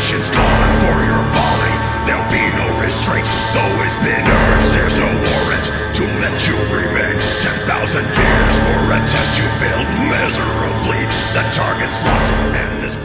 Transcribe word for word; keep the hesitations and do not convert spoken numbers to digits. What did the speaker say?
patience gone for your folly. There'll be no restraint, though it's been urged. There's no warrant to let you remain. Ten thousand years for a test you failed miserably. The target's locked and this